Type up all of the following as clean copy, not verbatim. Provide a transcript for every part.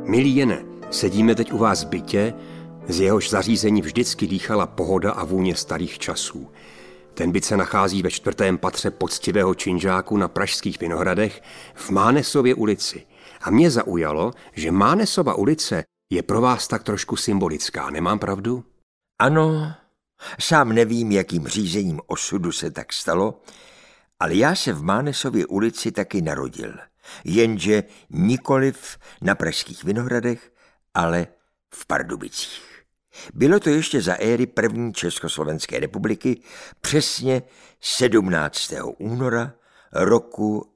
Milý Jene, sedíme teď u vás v bytě, z jehož zařízení vždycky dýchala pohoda a vůně starých časů. Ten byt se nachází ve 4. patře poctivého činžáku na Pražských Vinohradech v Mánesově ulici. A mě zaujalo, že Mánesova ulice je pro vás tak trošku symbolická, nemám pravdu? Ano, sám nevím, jakým řízením osudu se tak stalo, ale já se v Mánesově ulici taky narodil, jenže nikoliv na Pražských Vinohradech, ale v Pardubicích. Bylo to ještě za éry první Československé republiky, přesně 17. února roku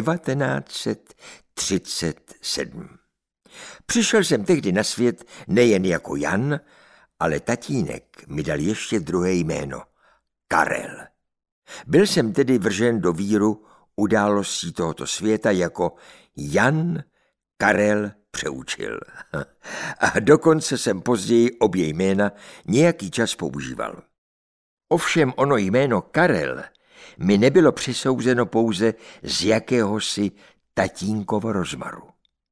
1937. Přišel jsem tehdy na svět nejen jako Jan, ale tatínek mi dal ještě druhé jméno, Karel. Byl jsem tedy vržen do víru událostí tohoto světa jako Jan Karel Přeučil. A dokonce jsem později obě jména nějaký čas používal. Ovšem ono jméno Karel mi nebylo přisouzeno pouze z jakéhosi tatínkovo rozmaru.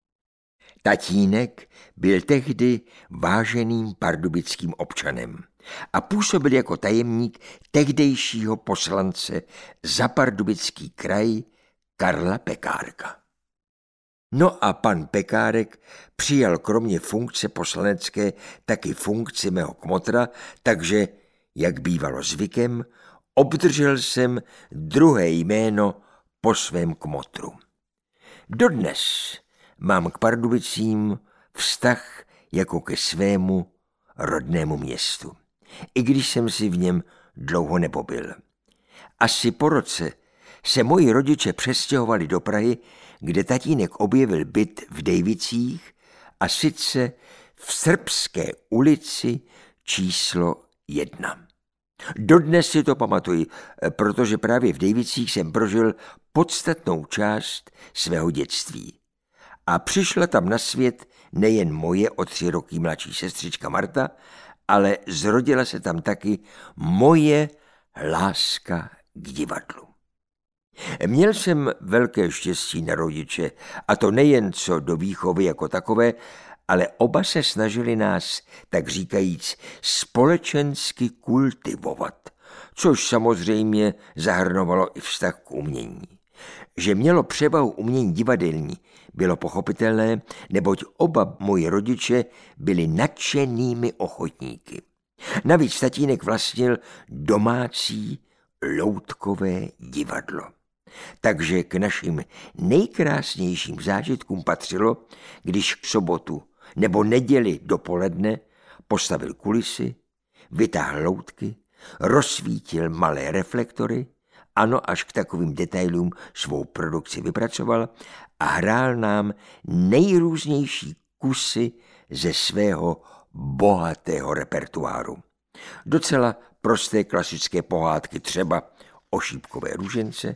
Tatínek byl tehdy váženým pardubickým občanem a působil jako tajemník tehdejšího poslance za Pardubický kraj Karla Pekárka. No a pan Pekárek přijal kromě funkce poslanecké taky funkci mého kmotra, takže, jak bývalo zvykem, obdržel jsem druhé jméno po svém kmotru. Dodnes mám k Pardubicím vztah jako ke svému rodnému městu, i když jsem si v něm dlouho nepobyl. Asi po roce se moji rodiče přestěhovali do Prahy, kde tatínek objevil byt v Dejvicích, a sice v Srbské ulici číslo 1. Dodnes si to pamatuji, protože právě v Dejvicích jsem prožil podstatnou část svého dětství. A přišla tam na svět nejen moje o 3 roky mladší sestřička Marta, ale zrodila se tam taky moje láska k divadlu. Měl jsem velké štěstí na rodiče, a to nejen co do výchovy jako takové, ale oba se snažili nás, tak říkajíc, společensky kultivovat, což samozřejmě zahrnovalo i vztah k umění. Že mělo převahu umění divadelní, bylo pochopitelné, neboť oba moji rodiče byli nadšenými ochotníky. Navíc tatínek vlastnil domácí loutkové divadlo. Takže k našim nejkrásnějším zážitkům patřilo, když k sobotu nebo neděli dopoledne postavil kulisy, vytáhl loutky, rozsvítil malé reflektory, ano, až k takovým detailům svou produkci vypracoval a hrál nám nejrůznější kusy ze svého bohatého repertoáru. Docela prosté klasické pohádky, třeba o šípkové růžence,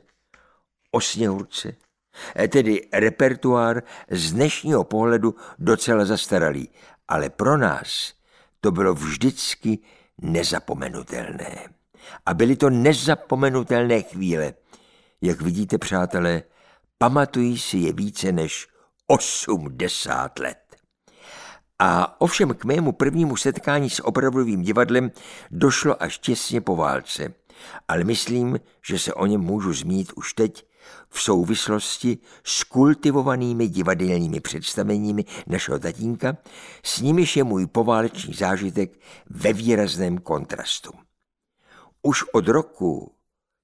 o Sněhurce, tedy repertoár z dnešního pohledu docela zastaralý, ale pro nás to bylo vždycky nezapomenutelné. A byly to nezapomenutelné chvíle. Jak vidíte, přátelé, pamatují si je více než 80 let. A ovšem k mému prvnímu setkání s opravdovým divadlem došlo až těsně po válce, ale myslím, že se o něm můžu zmínit už teď v souvislosti s kultivovanými divadelními představeními našeho tatínka, s nimiž je můj poválečný zážitek ve výrazném kontrastu. Už od roku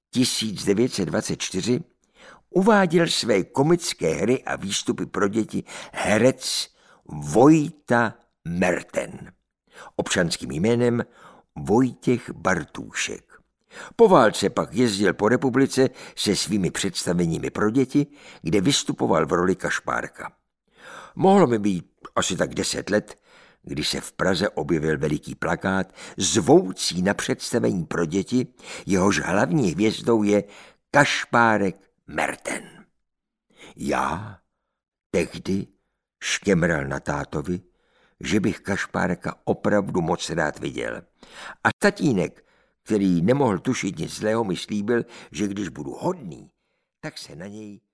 1924 uváděl své komické hry a výstupy pro děti herec Vojta Merten, občanským jménem Vojtěch Bartůšek. Po válce pak jezdil po republice se svými představeními pro děti, kde vystupoval v roli kašpárka. Mohlo mi být asi tak 10 let, když se v Praze objevil veliký plakát zvoucí na představení pro děti, jehož hlavní hvězdou je kašpárek Merten. Já tehdy škemral na tátovi, že bych kašpárka opravdu moc rád viděl. A tatínek, který nemohl tušit nic zlého, mi slíbil, že když budu hodný, tak se na něj